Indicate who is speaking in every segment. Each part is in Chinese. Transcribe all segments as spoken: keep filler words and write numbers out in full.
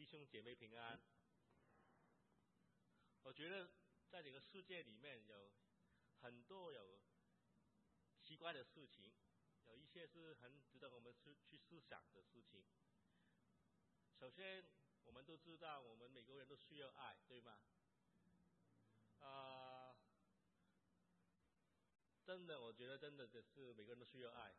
Speaker 1: 兄姐妹平安。我觉得在这个世界里面有很多有奇怪的事情，有一些是很值得我们去去思想的事情。首先，我们都知道我们每个人都需要爱，对吗？啊、呃，真的，我觉得真的是每个人都需要爱。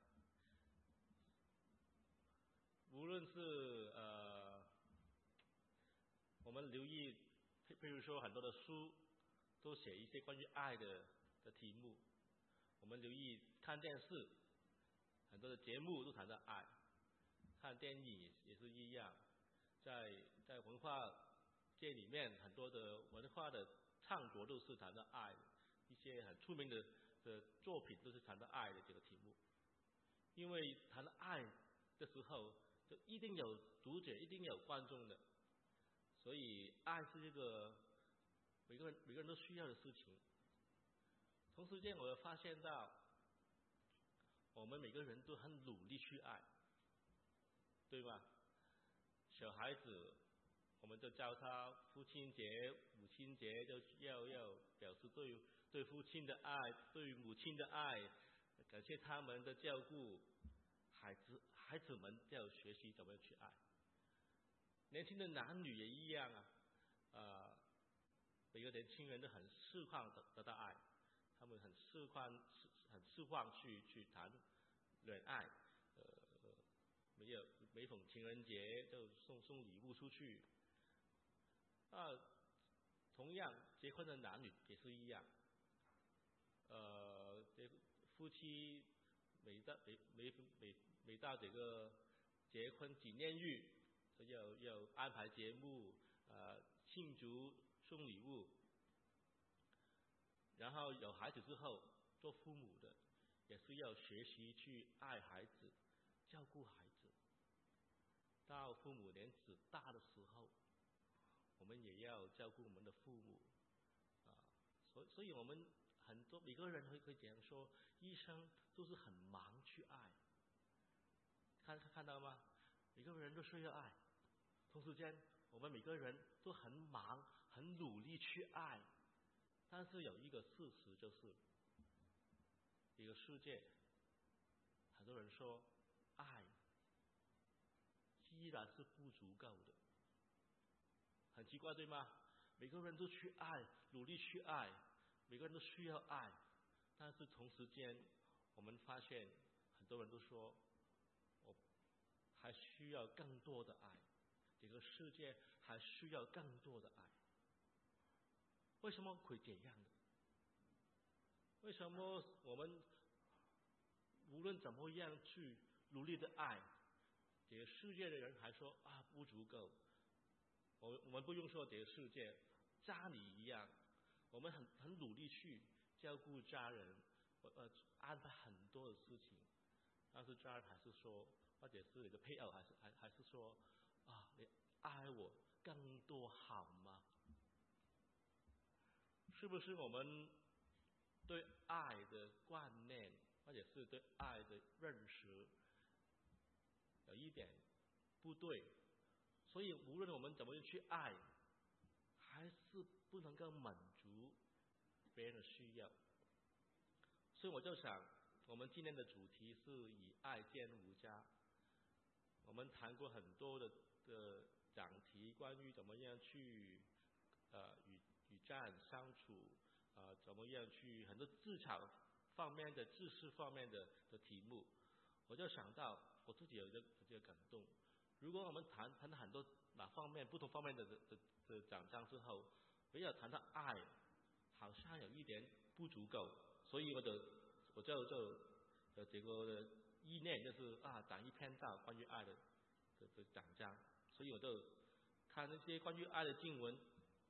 Speaker 1: 无论是呃，我们留意，譬如说很多的书都写一些关于爱的的题目，我们留意看电视，很多的节目都谈到爱，看电影也是一样，在在文化界里面，很多的文化的唱作都是谈到爱，一些很出名的的作品都是谈到爱的这个题目。因为谈到爱的时候，就一定有读者，一定有观众的，所以爱是一个每个人每个人都需要的事情。同时间，我又发现到我们每个人都很努力去爱，对吧？小孩子，我们就教他父亲节、母亲节就要要表示对对父亲的爱，对母亲的爱，感谢他们的照顾。孩子孩子们要学习怎么样去爱。年轻的男女也一样啊，呃，每个年轻人都很释放得得到爱，他们很释放很释放去去谈恋爱，呃，每有每逢情人节就送送礼物出去。啊，同样结婚的男女也是一样，呃，这夫妻每到每每每每到这个结婚纪念日，要要安排节目，呃，庆祝送礼物。然后有孩子之后，做父母的也是要学习去爱孩子，照顾孩子。到父母年纪大的时候，我们也要照顾我们的父母啊，所以所以我们很多每个人会会这样说，医生都是很忙去爱，看看到吗？每个人都需要爱，同时间我们每个人都很忙很努力去爱，但是有一个事实就是，这个世界很多人说爱依然是不足够的，很奇怪对吗？每个人都去爱，努力去爱，每个人都需要爱，但是同时间我们发现很多人都说我还需要更多的爱，这个世界还需要更多的爱。为什么会这样的？为什么我们无论怎么样去努力的爱，这个世界的人还说啊不足够？我我们不用说这个世界，家里一样，我们很很努力去照顾家人，呃安排很多的事情，但是家人还是说，或者是你的配偶还是还还是说啊，你爱我更多好吗？是不是我们对爱的观念，或者是对爱的认识有一点不对？所以无论我们怎么去爱，还是不能够满足别人的需要。所以我就想，我们今天的主题是以爱建无家。我们谈过很多的的讲题，关于怎么样去呃与与家人相处，呃怎么样去很多职场方面的、知识方面的的题目。我就想到我自己有一个这个感动。如果我们谈谈到很多哪方面不同方面的的的的讲章之后，没有谈到爱，好像有一点不足够，所以我就我就就有这个的意念，就是啊讲一篇道关于爱的的的讲章，所以我就看那些关于爱的经文。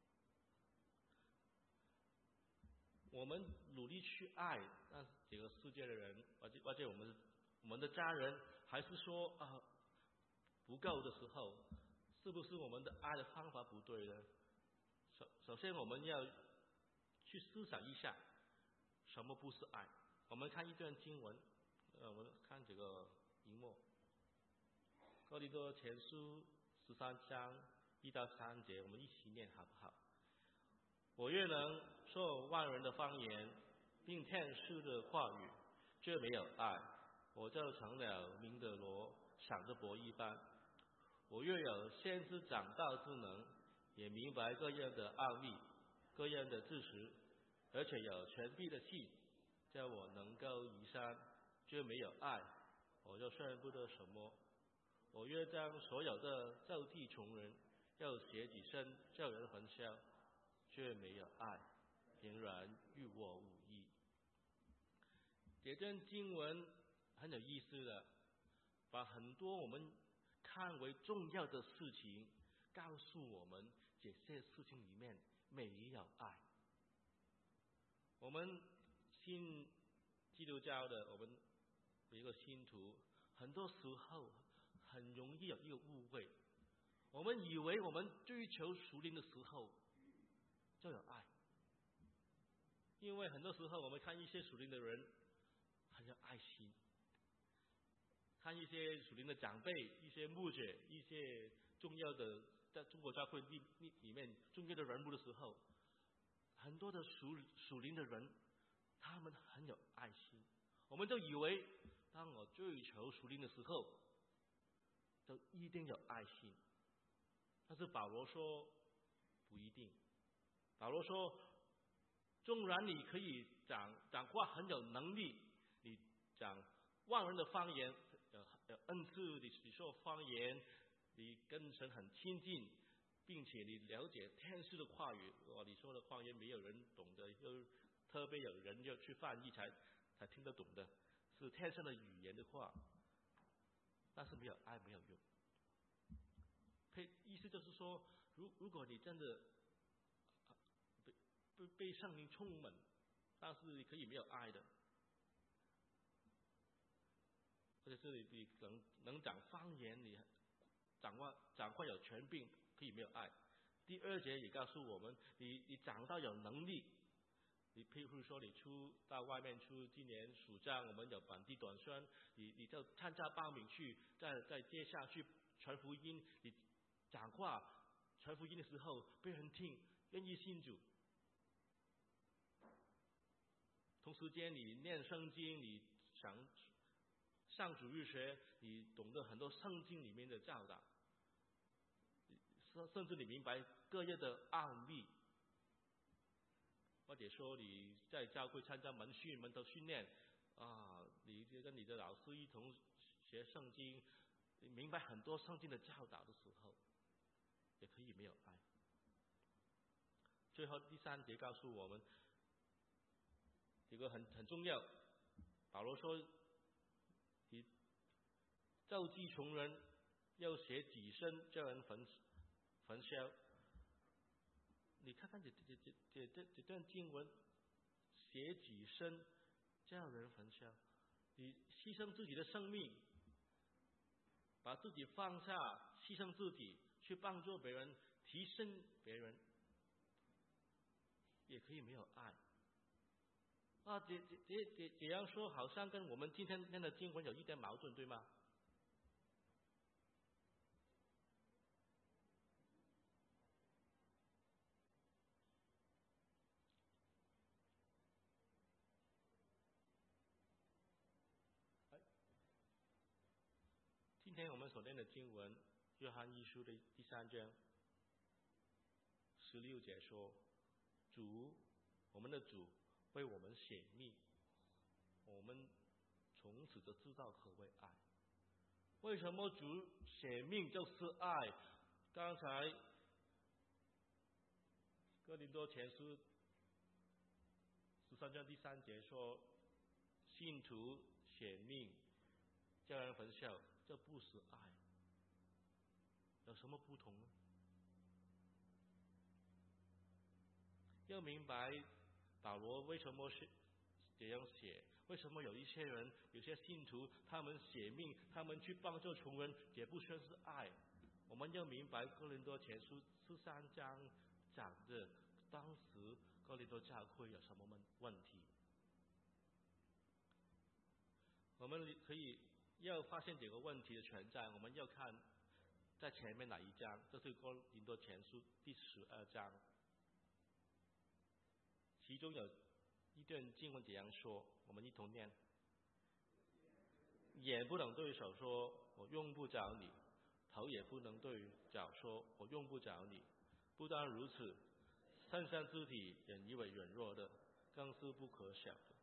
Speaker 1: 我们努力去爱，让这个世界的人，或者或者我们我们的家人，还是说啊不够的时候，是不是我们的爱的方法不对呢？首首先我们要去思想一下，什么不是爱？我们看一段经文，呃，我们看这个荧幕，哥林多前书十三章一到三节，我们一起念好不好？我若能说万人的方言，并天使的话语，却没有爱，我就成了明的罗，闪着簸一般。我若有先知讲道之能，也明白各样的奥秘，各样的知识，而且有全备的气，叫我能够移山，却没有爱，我就算不得什么。我若将所有的周济穷人，又写几身叫人焚烧，却没有爱，平然与我无益。这段经文很有意思的，把很多我们看为重要的事情告诉我们，这些事情里面没有爱。我们信基督教的，我们有一个信徒，很多时候很容易有一个误会，我们以为我们追求属灵的时候就有爱，因为很多时候我们看一些属灵的人很有爱心，看一些属灵的长辈、一些牧者、一些重要的在中国教会里里面重要的人物的时候，很多的属属灵的人，他们很有爱心，我们就以为当我追求属灵的时候，就一定有爱心。但是保罗说不一定。保罗说，纵然你可以讲讲话很有能力，你讲万人的方言，有有恩赐，你你说方言，你跟神很亲近，并且你了解天使的话语，哦，你说的方言没有人懂得，又特别有人要去翻译才才听得懂的，是天生的语言的话，但是没有爱没有用。意思就是说，如如果你真的被被被圣灵充满，但是你可以没有爱的，或者是你能能讲方言，你讲话讲话有权柄，可以没有爱。第二节也告诉我们，你你讲到有能力，你譬如说你出到外面出，今年暑假我们有本地短宣，你你就参加报名去，在在街下去传福音，你讲话传福音的时候被人听，愿意信主。同时间你念圣经，你想上主日学，你懂得很多圣经里面的教导，甚至你明白各样的奥秘，或者说你在教会参加门训门徒训练啊，你跟你的老师一同学圣经，你明白很多圣经的教导的时候，也可以没有爱。最后第三节告诉我们这个很很重要，保罗说，你周济穷人，又写己身叫人焚焚烧。你看看这这这这这这段经文，写己身叫人焚烧，你牺牲自己的生命，把自己放下，牺牲自己去帮助别人，提升别人，也可以没有爱。啊，这这这这这样说好像跟我们今天念的经文有一点矛盾，对吗？今天我们所念的经文，约翰一书的第三章十六节说，主，我们的主为我们显命，我们从此就知道何为爱。为什么主显命就是爱？刚才哥林多前书十三章第三节说，信徒显命叫人焚烧，这不是爱，有什么不同呢？要明白保罗为什么是这样写，为什么有一些人有些信徒他们写命，他们去帮助穷人，也不算是爱。我们要明白哥林多前书十三章讲的当时哥林多教会有什么问题，我们可以要发现这个问题的存在，我们要看在前面哪一章？这是哥林多前书第十二章，其中有一段经文这样说，我们一同念：眼不能对手说我用不着你，头也不能对脚说我用不着你。不但如此，身上肢体人以为软弱的，更是不可小的。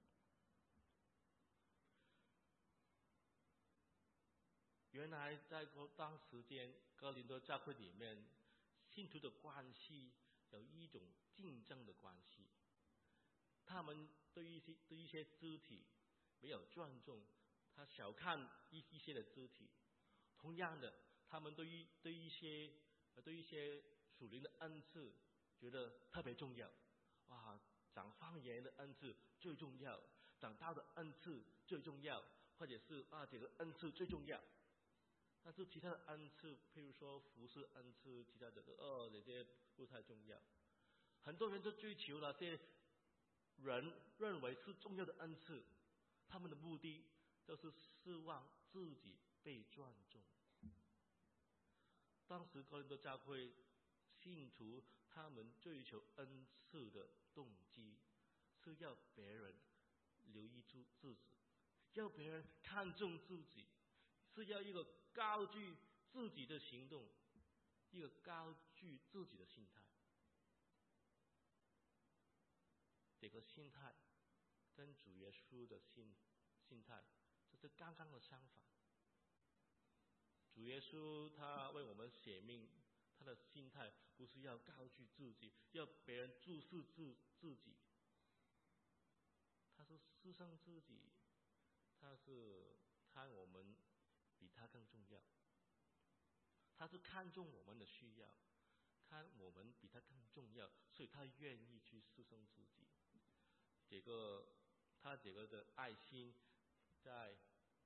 Speaker 1: 原来在当时间哥林多教会里面，信徒的关系有一种竞争的关系，他们对一些对一些肢体没有尊重，他小看一一些的肢体。同样的，他们对于对一些对一些属灵的恩赐觉得特别重要，哇，讲方言的恩赐最重要，讲道的恩赐最重要，或者是啊这个恩赐最重要。但是其他的恩赐，譬如说服侍恩赐，其他的哦这些不太重要。很多人都追求那些人认为是重要的恩赐，他们的目的就是希望自己被尊重。当时哥林多教会信徒他们追求恩赐的动机，是要别人留意住自己，要别人看重自己，是要一个高举自己的行动，一个高举自己的心态。这个心态跟主耶稣的心心态这是刚刚的相反。主耶稣他为我们写命，他的心态不是要高举自己，要别人注视自自己，他是牺牲自己，他是看我们比他更重要，他是看重我们的需要，看我们比他更重要，所以他愿意去牺牲自己。这个他这个的爱心，在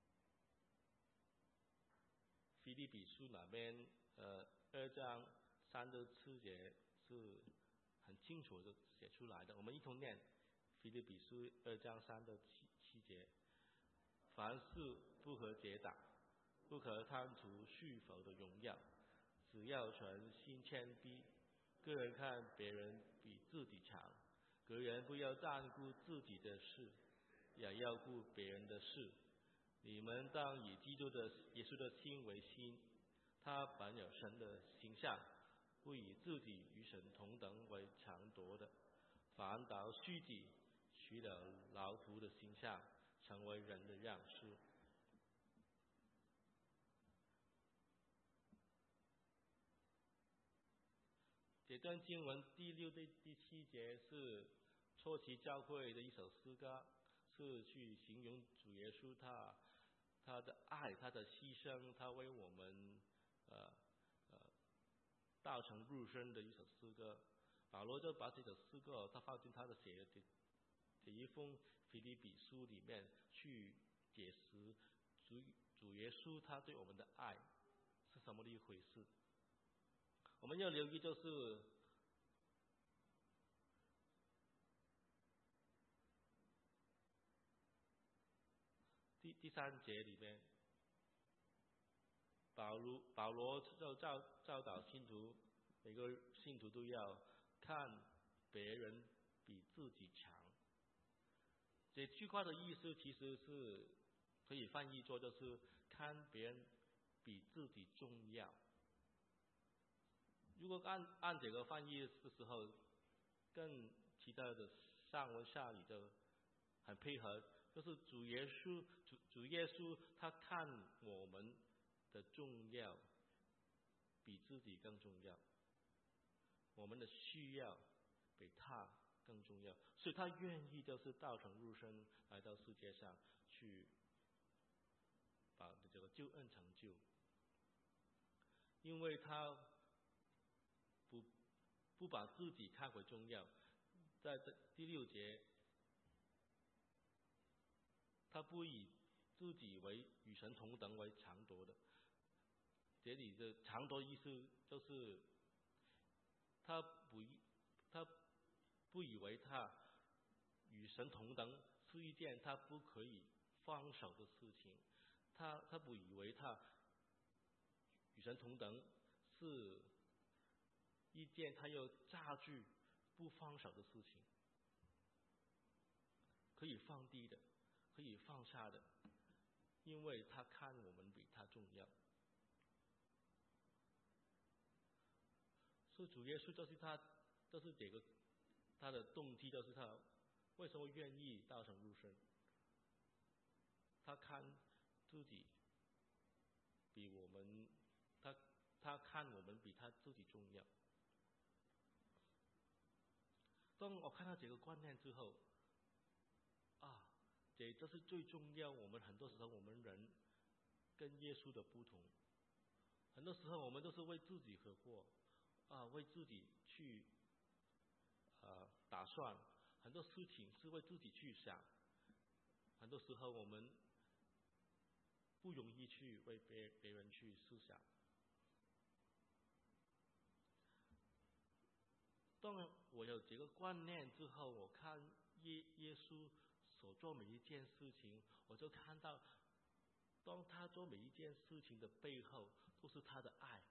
Speaker 1: 腓立比书那边呃二章三到四节是很清楚的写出来的，我们一同念腓立比书二章三到七七节。凡事不可结党，不可贪图虚浮的荣耀，只要存心谦卑，个人看别人比自己强，个人不要单顾自己的事，也要顾别人的事。你们当以基督的耶稣的心为心，他本有神的形象，不以自己与神同等为强夺的，反倒虚己，取了劳仆的形象，成为人的样式。这段经文第六到第七节是初期教会的一首诗歌，是去形容主耶稣他他的爱，他的牺牲，他为我们呃呃道成肉身的一首诗歌。保罗就把这首诗歌他放进他的写的这这一封腓立比书里面去解释主主耶稣他对我们的爱是什么的一回事。我们要留意就是第第三节里面，保罗保罗就教教导信徒，每个信徒都要看别人比自己强。这句话的意思其实是可以翻译作就是看别人比自己重要。如果按按这个翻译的时候，跟其他的上文下理就很配合，就是主耶稣主主耶稣他看我们的重要比自己更重要，我们的需要比他更重要，所以他愿意就是道成肉身来到世界上去把这个救恩成就，因为他不不把自己看为重要。在这第六节，他不以自己为与神同等为强夺的。这里的强夺意思就是他不他不以为他与神同等是一件他不可以放手的事情，他他不以为他与神同等是一件他要抓住不放手的事情，可以放低的，可以放下的，因为他看我们比他重要。所以主耶稣就是他，就是这个他的动机，就是他为什么愿意道成肉身。他看自己比我们，他他看我们比他自己重要。当我看到这个观念之后，啊，这这是最重要。我们很多时候我们人跟耶稣的不同，很多时候我们都是为自己而活，啊，为自己去呃打算，很多事情是为自己去想，很多时候我们不容易去为别别人去思想。当我有这个观念之后，我看耶耶稣所做每一件事情，我就看到，当他做每一件事情的背后，都是他的爱。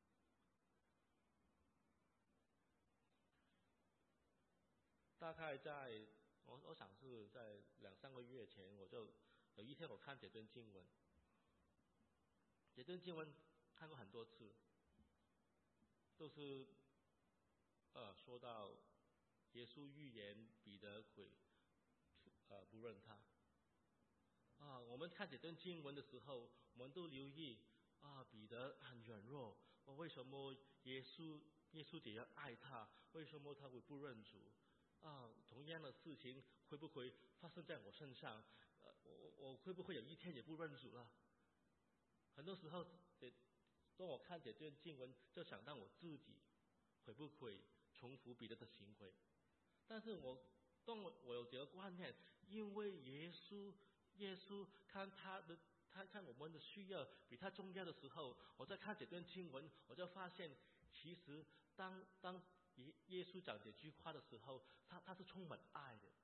Speaker 1: 大概在我我想是在两三个月前，我就有一天我看这段经文，这段经文看过很多次，都是呃说到耶稣预言彼得会呃不认他。啊，我们看这段经文的时候，我们都留意啊，彼得很软弱，为什么耶稣耶稣这样爱他？为什么他会不认主？啊，同样的事情会不会发生在我身上？呃，我我会不会有一天也不认主了？很多时候，当我看这段经文，就想到我自己会不会重复彼得的行为？但是我当我我有这个观念，因为耶稣耶稣看他的他看我们的需要比他重要的时候，我在看这段经文，我就发现，其实当当耶耶稣讲这句话的时候，他他是充满爱的。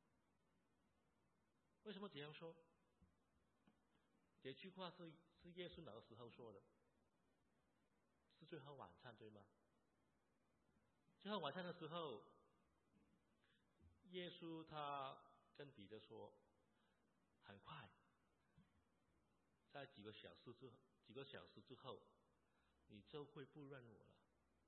Speaker 1: 为什么这样说？这句话是是耶稣哪个时候说的？是最后晚餐对吗？最后晚餐的时候，耶稣他跟彼得说，很快，在几个小时之几个小时之后，你就会不认我了。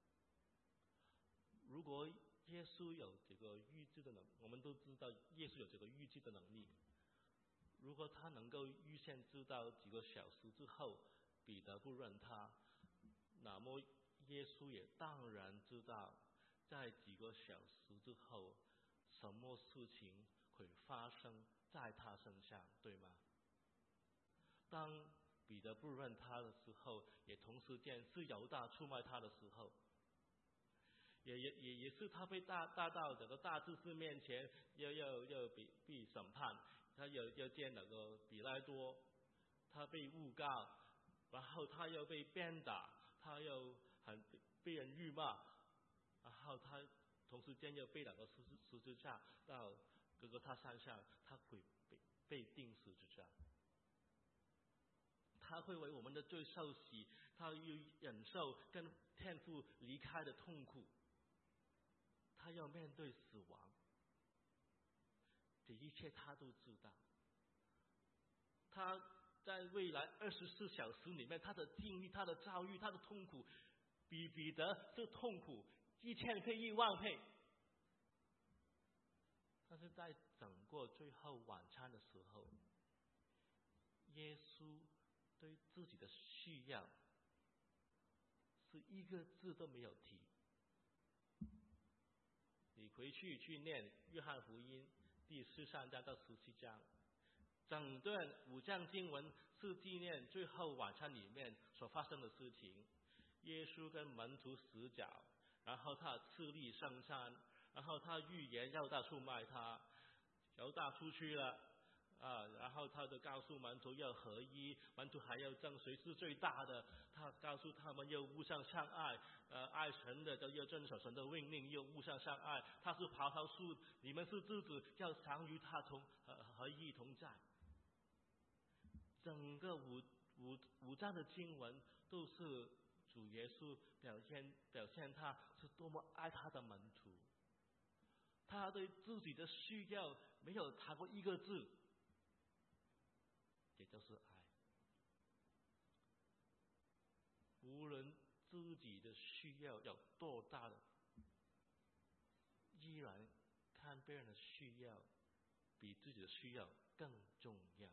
Speaker 1: 如果耶稣有这个预知的能，我们都知道耶稣有这个预知的能力。如果他能够预先知道几个小时之后彼得不认他，那么耶稣也当然知道在几个小时之后什么事情会发生在他身上，对吗？当彼得不认他的时候，也同时间是犹大出卖他的时候，也也也也是他被大大到这个大祭司面前要要要被被审判，他要要见那个比拉多，他被诬告，然后他又被鞭打，他又很被人辱骂，然后他同时间又被两个十字十字架到哥哥他山上，他会被被钉十字架。他会为我们的罪受洗，他又忍受跟天父离开的痛苦，他要面对死亡，这一切他都知道。他在未来二十四小时里面，他的经历、他的遭遇、他的痛苦，比彼得这痛苦一千倍、一万倍。但是在整个最后晚餐的时候，耶稣对自己的需要是一个字都没有提。你回去去念约翰福音第十三章到十七章，整段五章经文是纪念最后晚餐里面所发生的事情。耶稣跟门徒死脚，然后他吃力圣餐，然后他预言犹大出卖他，犹大出去了啊，然后他就告诉门徒要合一，门徒还要争谁是最大的，他告诉他们要互相相爱，呃，爱神的就要遵守神的命令，要互相相爱。他是葡萄树，你们是枝子，要常与他同合合一同在。整个五五五章的经文都是主耶稣表现表现他是多么爱他的门徒，他对自己的需要没有谈过一个字，也就是爱。无论自己的需要有多大的，依然看别人的需要比自己的需要更重要，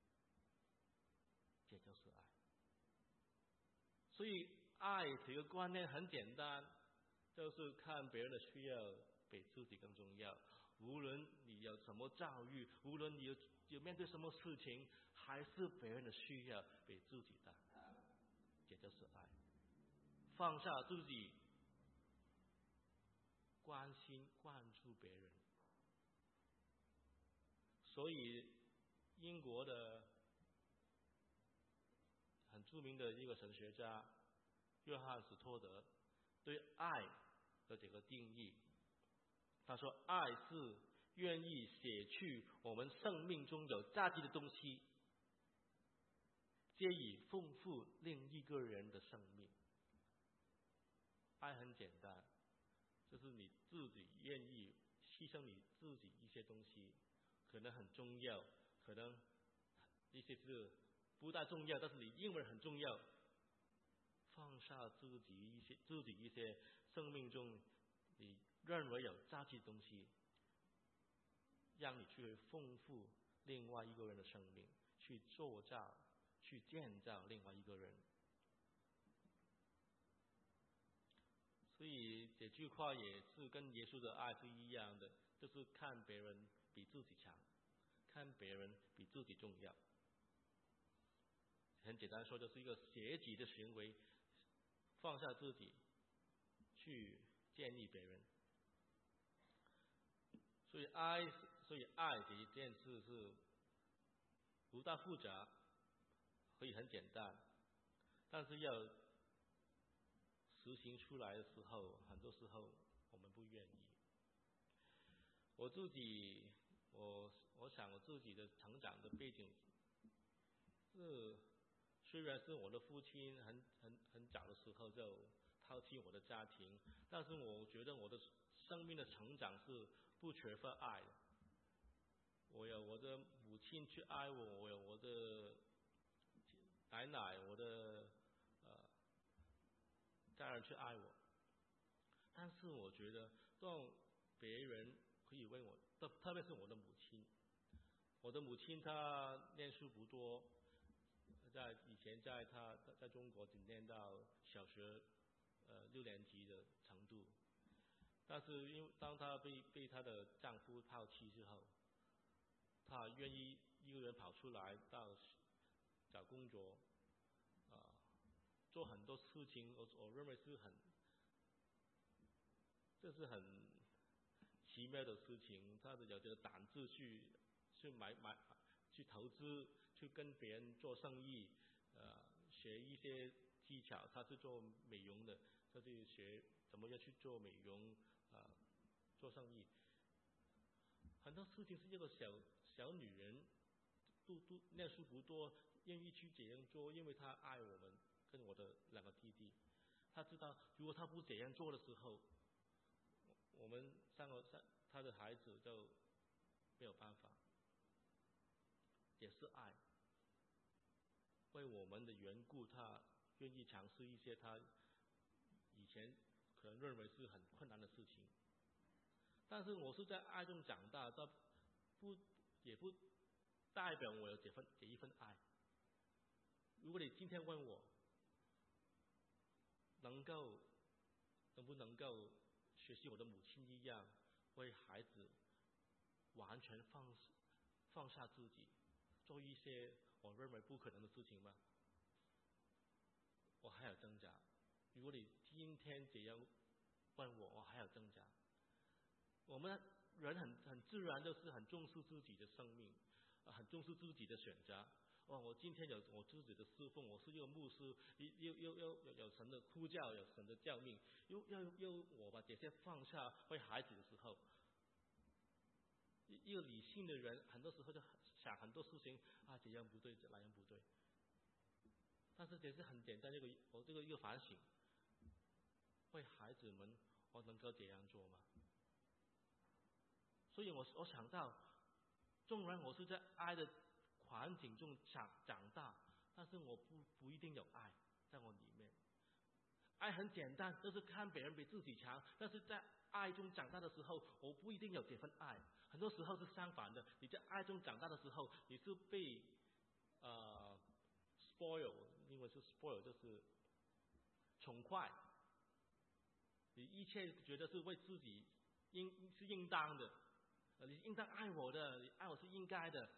Speaker 1: 这就是爱。所以爱这个观念很简单，就是看别人的需要比自己更重要。无论你有什么遭遇，无论你有有面对什么事情，还是别人的需要比自己大，这就是爱。放下自己，关心关注别人。所以英国的很著名的一个神学家约翰史托德对爱的这个定义，他说爱是愿意舍去我们生命中有价值的东西，借以丰富另一个人的生命。爱很简单，就是你自己愿意牺牲你自己一些东西，可能很重要，可能一些是不大重要，但是你认为很重要，放下自己一些自己一些生命中你认为有价值的东西，让你去丰富另外一个人的生命，去塑造去建造另外一个人。所以这句话也是跟耶稣的爱是一样的，就是看别人比自己强，看别人比自己重要。很简单说，就是一个舍己的行为，放下自己去建立别人。所以爱所以爱这一件事是不大复杂，可以很简单，但是要实行出来的时候，很多时候我们不愿意。我自己，我我想我自己的成长的背景是，虽然是我的父亲很很很早的时候就抛弃我的家庭，但是我觉得我的生命的成长是不缺乏爱的。我有我的母亲去爱我，我有我的奶奶，我的呃家人去爱我。但是我觉得，当别人可以为我，特特别是我的母亲，我的母亲她念书不多，在以前在她在中国只念到小学呃六年级的程度，但是因为当她被被她的丈夫抛弃之后，她愿意一个人跑出来到找工作，啊、呃，做很多事情，我我认为是很，这是很奇妙的事情。她的有这个胆子去去买买去投资，去跟别人做生意，呃，学一些技巧。她是做美容的，她去学怎么样去做美容，啊、呃，做生意。很多事情是一个小小女人，都都念书不多，愿意去这样做，因为她爱我们，跟我的两个弟弟。她知道，如果她不这样做的时候，我们三个三她的孩子就没有办法。也是爱，为我们的缘故，她愿意尝试一些她以前可能认为是很困难的事情。但是我是在爱中长大，但不也不代表我有这份这一份爱。如果你今天问我，能够能不能够学习我的母亲一样，为孩子完全放放下自己，做一些我认为不可能的事情吗？我还有挣扎。如果你今天这样问我，我还有挣扎。我们人很很自然就是很重视自己的生命，很重视自己的选择。哦，我今天有我自己的侍奉，我是一个牧师，又又又有有神的呼叫，有神的教命，又又又我把这些放下为孩子的时候，一个理性的人很多时候就想很多事情啊，这样不对，那样不对。 但是也是很简单，这个我这个一个反省，为孩子们，我能够这样做吗？所以我我想到，纵然我是在爱的环境中长长大，但是我不不一定有爱在我里面。爱很简单，就是看别人比自己强，但是在爱中长大的时候，我不一定有这份爱。很多时候是相反的，你在爱中长大的时候，你是被呃 spoil， 英文是 spoil， 就是宠坏，你一切觉得是为自己应是应当的，呃，你应当爱我的，你爱我是应该的，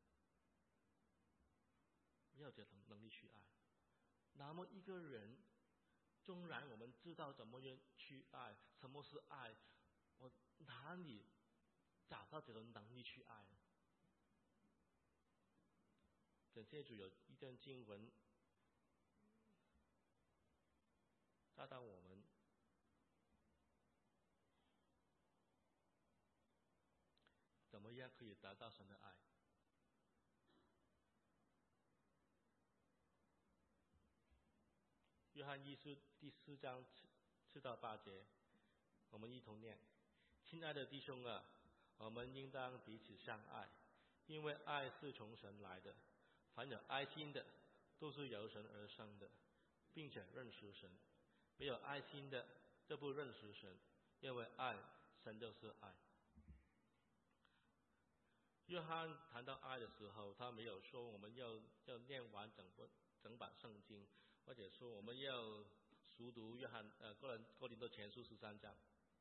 Speaker 1: 没有这种能力去爱。那么一个人，纵然我们知道怎么样去爱，什么是爱，我哪里找到这种能力去爱呢？感谢主，有一段经文教导我们怎么样可以达到神的爱。约翰一书第四章四到八节，我们一同念：亲爱的弟兄啊，我们应当彼此相爱，因为爱是从神来的。凡有爱心的，都是由神而生的，并且认识神；没有爱心的，就不认识神，因为爱，神就是爱。约翰谈到爱的时候，他没有说我们要要念完整本整本圣经，或者说我们要熟读约翰呃哥林哥林多前书十三章。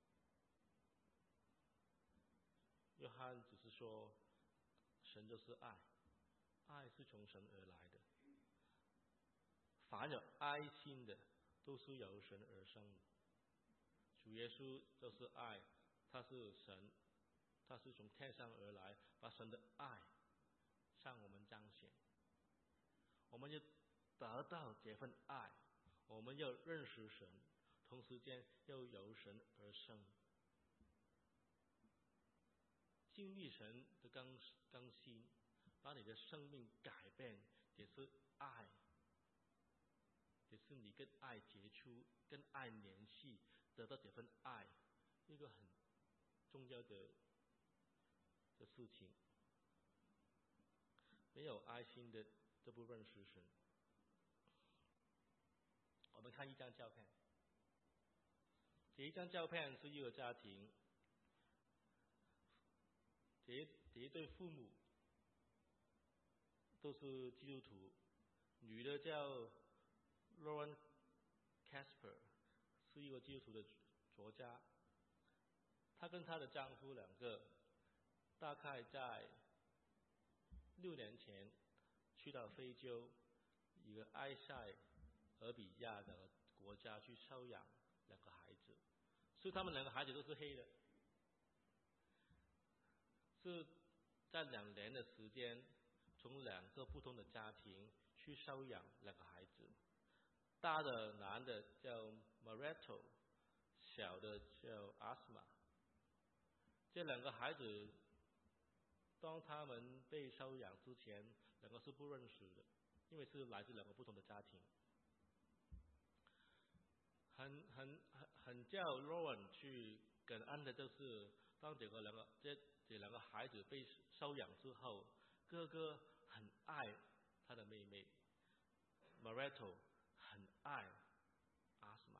Speaker 1: 约翰只是说，神就是爱，爱是从神而来的。凡有爱心的，都是由神而生的。主耶稣就是爱，他是神，他是从天上而来，把神的爱向我们彰显。我们要得到这份爱，我们要认识神，同时间又由神而生。经历神的更更新，把你的生命改变，也是爱，也是你跟爱接触，跟爱联系，得到这份爱，一个很重要的的事情。没有爱心的都不认识神。我们看一张照片，这一张照片是一个家庭，这一这一对父母都是基督徒，女的叫 Lauren Casper， 是一个基督徒的作家。她跟她的丈夫两个，大概在六年前去到非洲一个埃塞俄比亚的国家去收养两个孩子，所以他们两个孩子都是黑的。是在两年的时间，从两个不同的家庭去收养两个孩子。大的男的叫 Moreto， 小的叫 Asma。这两个孩子，当他们被收养之前，两个是不认识的，因为是来自两个不同的家庭。很很很很叫 Lauren 去感恩的就是，当这个两个这这两个孩子被收养之后，哥哥很爱他的妹妹 Moreto， 很爱 Asma。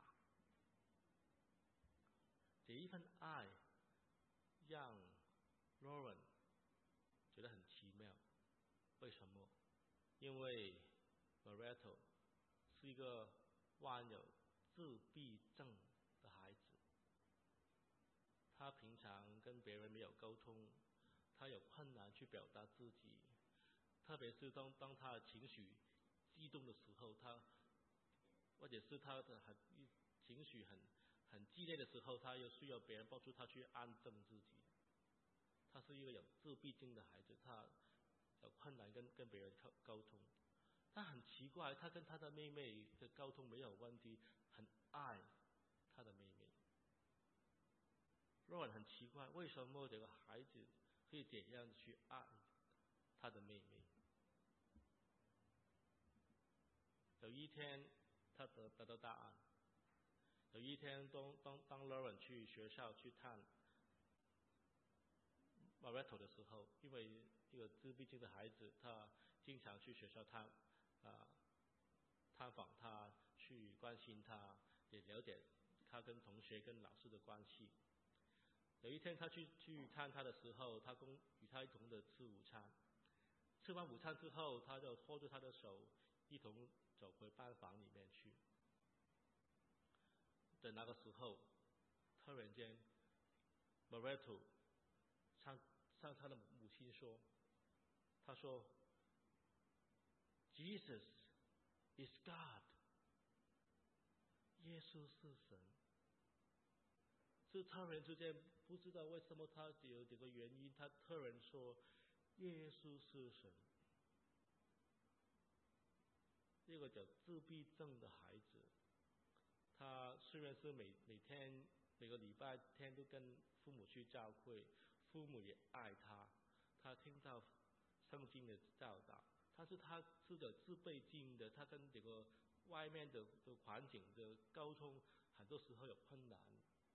Speaker 1: 这一份爱让 Lauren 觉得很奇妙。为什么？因为 Moreto 是一个患有自闭症的孩子，他平常跟别人没有沟通，他有困难去表达自己，特别是当当他的情绪激动的时候，他或者是他的很情绪很很激烈的时候，他又需要别人帮助他去安正自己。他是一个有自闭症的孩子，他有困难跟跟别人沟通。但很奇怪，他跟他的妹妹的沟通没有问题，很爱他的妹妹。Lauren 很奇怪，为什么这个孩子可以这样去爱他的妹妹？ 有一天他得得到答案。有一天当当当 Lauren 去学校去探 Loretto 的时候，因为这个自闭症的孩子，他经常去学校探啊、探访他，去关心他，也了解他跟同学跟老师的关系。有一天他去去探他的时候，他跟与他一同的吃午餐。吃完午餐之后，他就拖着他的手一同走回班房里面去。在那个时候，突然间 Loretto 向向他的母亲说，他说 Jesus is God， 耶稣是神。是突然之间不知道为什么他有这个原因，他突然说耶稣是神。这个叫自闭症的孩子，他虽然是每每天每个礼拜天都跟父母去教会，父母也爱他，他听到圣经的教导，但是他是个自闭症的，他跟这个外面的的环境的沟通很多时候有困难，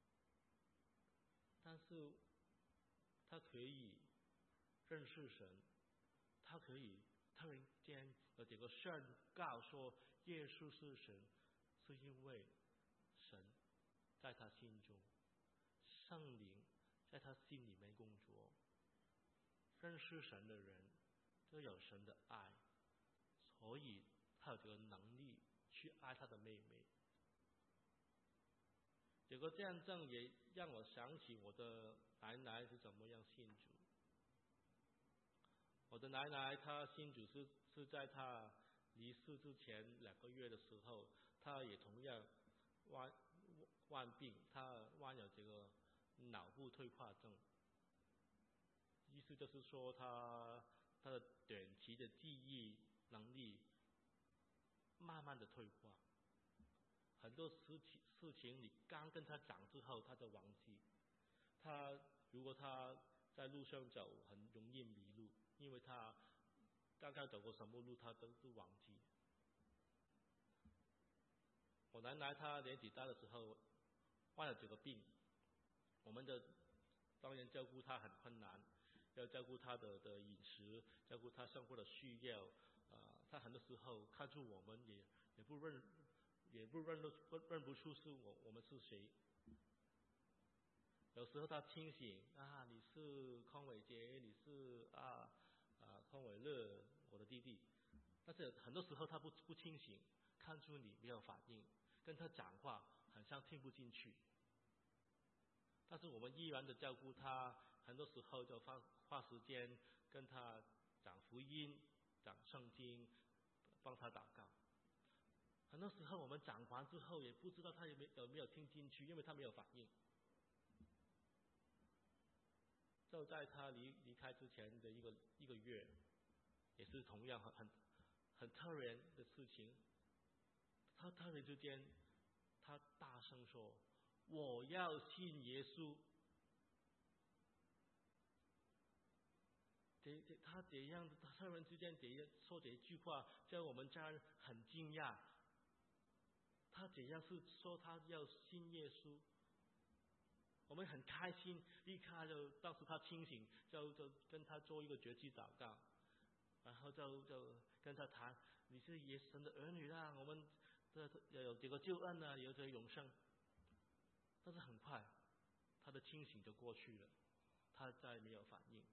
Speaker 1: 但是他可以认识神，他可以突然间有这个宣告说耶稣是神，是因为神在他心中，圣灵在他心里面工作。认识神的人都有神的爱，所以他有这个能力去爱他的妹妹。这个见证也让我想起我的奶奶是怎么样信主。我的奶奶她信主是是在她离世之前两个月的时候，她也同样患患病，她患有这个脑部退化症，意思就是说她她的短期的记忆能力慢慢的退化，很多事情事情你刚跟她讲之后她就忘记。她如果她在路上走很容易迷路，因为她刚刚走过什么路她都是忘记。我奶奶她年纪大的时候患了这个病，我们的当然照顾她很困难，要照顾她的的饮食，照顾她生活的需要，呃，她很多时候看出我们也也不认也不认得认不出是我我们是谁。有时候她清醒啊，你是康伟杰，你是啊啊康伟乐，我的弟弟，但是很多时候她不不清醒，看出你没有反应，跟她讲话很像听不进去。但是我们依然的照顾他，很多时候就花花时间跟他讲福音、讲圣经，帮他祷告。很多时候我们讲完之后，也不知道他有没有没有听进去，因为他没有反应。就在他离离开之前的一个一个月，也是同样很很很突然的事情。他突然之间，他大声说：“我要信耶稣。”这这他怎样？他突然之间怎样说这一句话，叫我们家人很惊讶。他怎样是说他要信耶稣？我们很开心，立刻就当时他清醒，就就跟他做一个绝技祷告，然后就就跟他谈：“你是耶稣神的儿女啦，我们这有这个救恩啊，有这个永生。”但是很快，他的清醒就过去了，他再没有反应。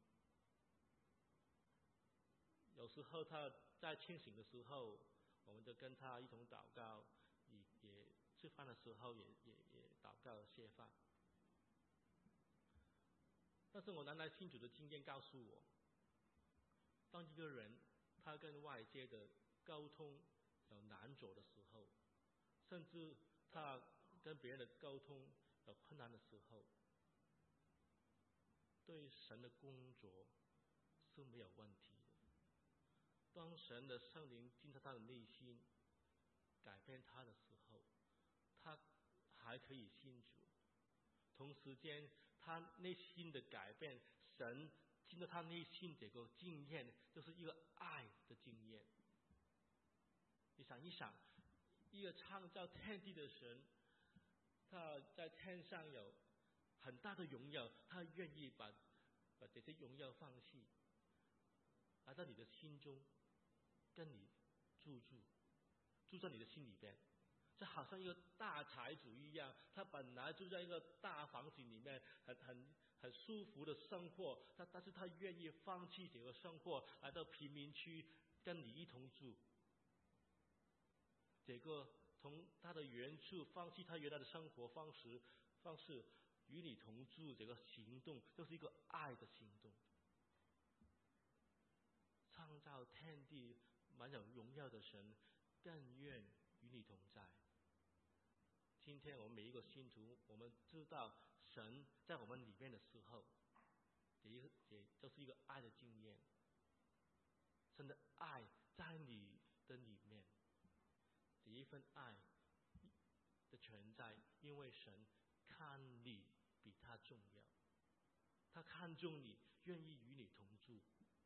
Speaker 1: 有时候他在清醒的时候，我们就跟他一同祷告，也也吃饭的时候也也也祷告谢饭。但是我奶奶信主的经验告诉我，当一个人他跟外界的沟通有难走的时候，甚至他跟别人的沟通有困难的时候，对神的工作是没有问题的。当神的圣灵进到他的内心，改变他的时候，他还可以信主。同时间，他内心的改变，神进到他内心这个经验，就是一个爱的经验。 你想一想，一个创造天地的神，他在天上有很大的荣耀，他愿意把把这些荣耀放弃，来到你的心中，跟你住住，住在你的心里边。就好像一个大财主一样，他本来住在一个大房子里面，很很很舒服的生活，他但是他愿意放弃这个生活，来到贫民区跟你一同住。这个从他的原处放弃他原来的生活方式方式与你同住，这个行动就是一个爱的行动。创造天地满有荣耀的神，更愿与你同在。今天我们每一个信徒，我们知道神在我们里面的时候，也也就是一个爱的经验。神的爱在你的里面，这一份爱的存在，因为神看你比他重要，他看重你，愿意与你同住。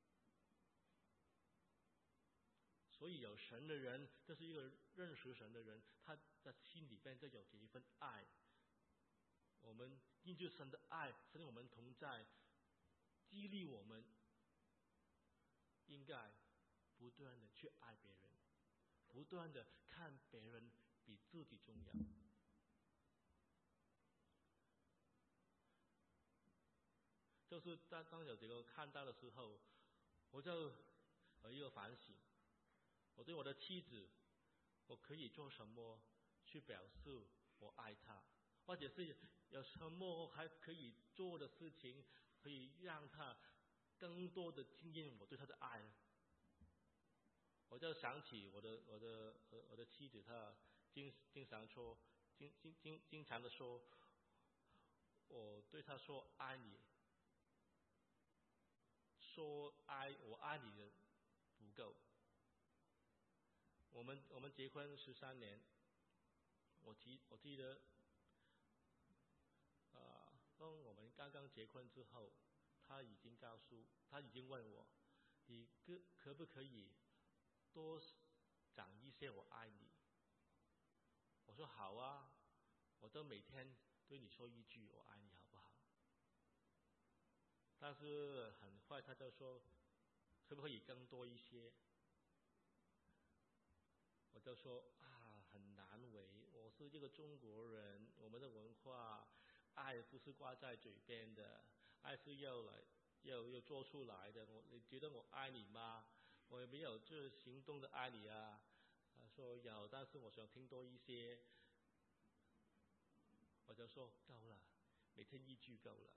Speaker 1: 所以有神的人，就是一个认识神的人，他的心里边就有这一份爱。我们因着神的爱，神与我们同在，激励我们应该不断的去爱别人，不断的看别人比自己重要。就是当当有这个看到的时候，我就有一个反省。我对我的妻子，我可以做什么去表示我爱她，或者是有什么还可以做的事情，可以让她更多的经验我对她的爱呢？我就想起我的我的我的妻子，她经经常说，经经经经常的说，我对她说爱你，说爱我爱你的不够。我们我们结婚十三年，我记我记得，呃，当我们刚刚结婚之后，他已经告诉，他已经问我，你可可不可以多讲一些我爱你？我说好啊，我都每天对你说一句我爱你，好不好？但是很快他就说，可不可以更多一些？我就说啊，很难为，我是这个中国人，我们的文化，爱不是挂在嘴边的，爱是要来要要做出来的。我你觉得我爱你吗？我也没有这行动的爱你啊。他说有，但是我想听多一些。我就说够了，每天一句够了。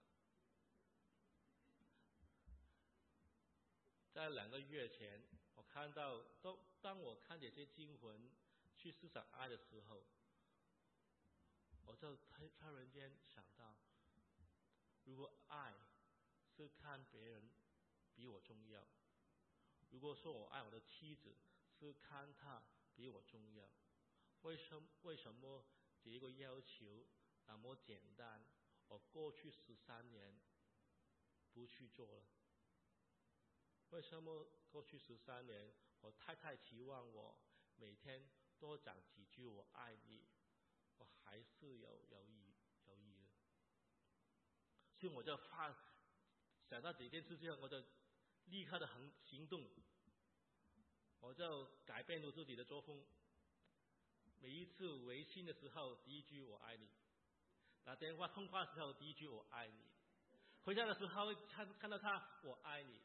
Speaker 1: 在两个月前，我看到，当当我看这些经文去思想爱的时候，我就突然间想到，如果爱是看别人比我重要，如果说我爱我的妻子是看她比我重要，为什为什么这一个要求那么简单，我过去十三年不去做了？为什么过去十三年，我太太期望我每天多讲几句我爱你，我还是有犹豫犹豫的。所以我就发想到这件事情，我就立刻的行行动，我就改变了自己的作风。每一次微信的时候，第一句我爱你；打电话通话的时候，第一句我爱你；回家的时候看看到他，我爱你。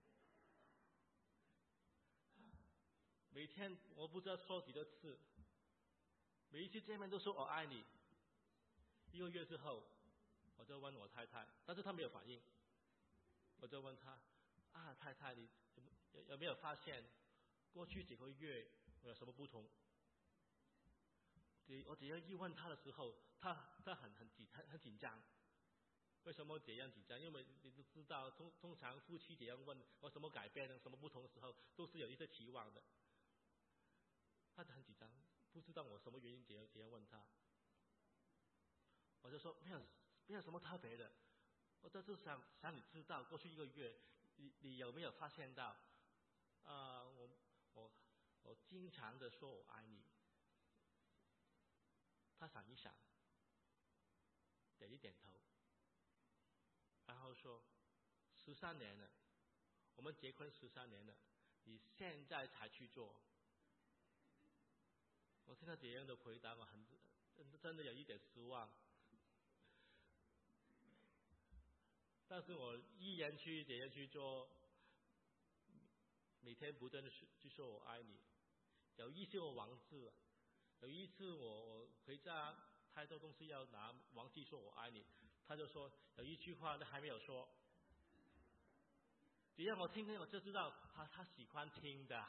Speaker 1: 每天我不知道说几个次，每一次见面都说我爱你。一个月之后，我就问我太太，但是她没有反应。我就问她啊，太太，你有有没有发现过去几个月我有什么不同？我只要一问她的时候，她她很很紧很很紧张。为什么这样紧张？因为你都知道，通通常夫妻这样问我什么改变、什么不同的时候，都是有一些期望的。他很紧张，不知道我什么原因这样这样问他。我就说没有没有什么特别的，我就是想想你知道过去一个月，你你有没有发现到啊、呃？我我我经常的说我爱你。他想一想，点一点头，然后说：十三年了，我们结婚十三年了，你现在才去做。我听到这样的回答，我很真的有一点失望。但是我依然去这样去做，每天不断的去说我爱你。有一次我忘记了，有一次我我回家太多东西要拿，忘记说我爱你，他就说有一句话他还没有说。只要我听听我就知道他他喜欢听的。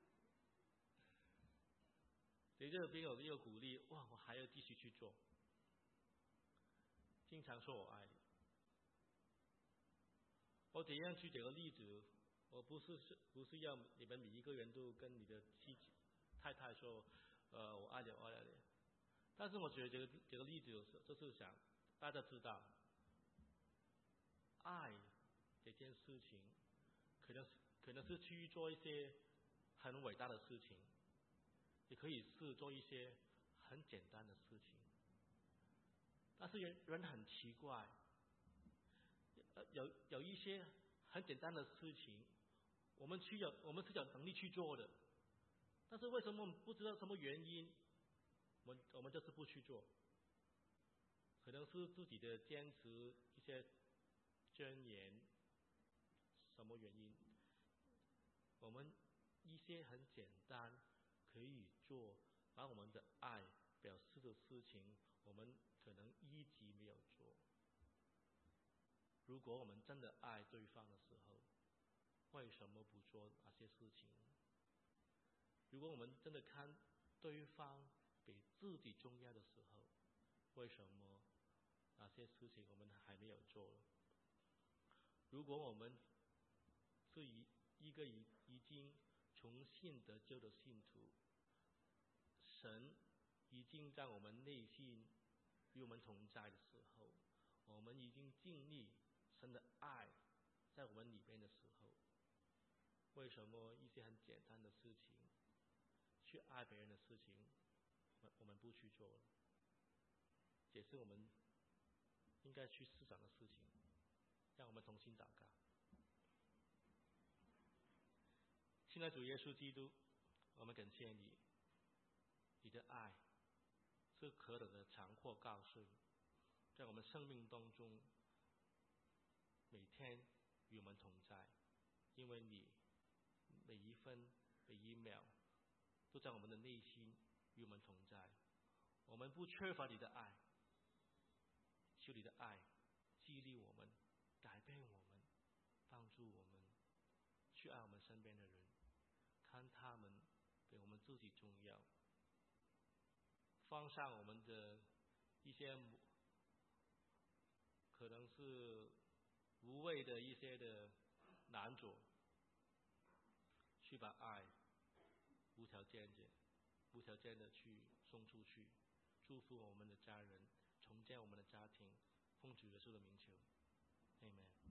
Speaker 1: 所以这边有一个鼓励，哇，我还要继续去做。经常说我爱你。我怎样举这个例子？我不是不是要你们每一个人都跟你的妻子、太太说，呃，我爱你，我爱你。但是我觉得这个这个例子就是想大家知道，爱这件事情，可能可能是去做一些很伟大的事情，也可以是做一些很简单的事情。但是人人很奇怪，呃，有有一些很简单的事情，我们去有我们是有能力去做的，但是为什么我们不知道什么原因，我们我们就是不去做？可能是自己的坚持一些箴言，什么原因？我们一些很简单可以做，把我们的爱表示的事情，我们可能一直没有做。如果我们真的爱对方的时候，为什么不做那些事情？如果我们真的看对方比自己重要的时候，为什么那些事情我们还没有做？如果我们是一一个已已经从信得救的信徒，神已经在我们内心与我们同在的时候，我们已经经历神的爱在我们里面的时候，为什么一些很简单的事情，去爱别人的事情，我们不去做了？也是我们应该去思想的事情。让我们同心祷告。亲爱的主耶稣基督，我们感谢你，你的爱是何等的长阔高深，在我们生命当中每天与我们同在，因为你每一分每一秒都在我们的内心与我们同在，我们不缺乏你的爱，求你的爱激励我们，改变我们，帮助我们去爱我们身边的人，看他们比我们自己重要，放下我们的一些可能是无谓的一些的难阻，去把爱无条件的无条件的去送出去，祝福我们的家人，重建我们的家庭，奉主耶稣的名求，阿们。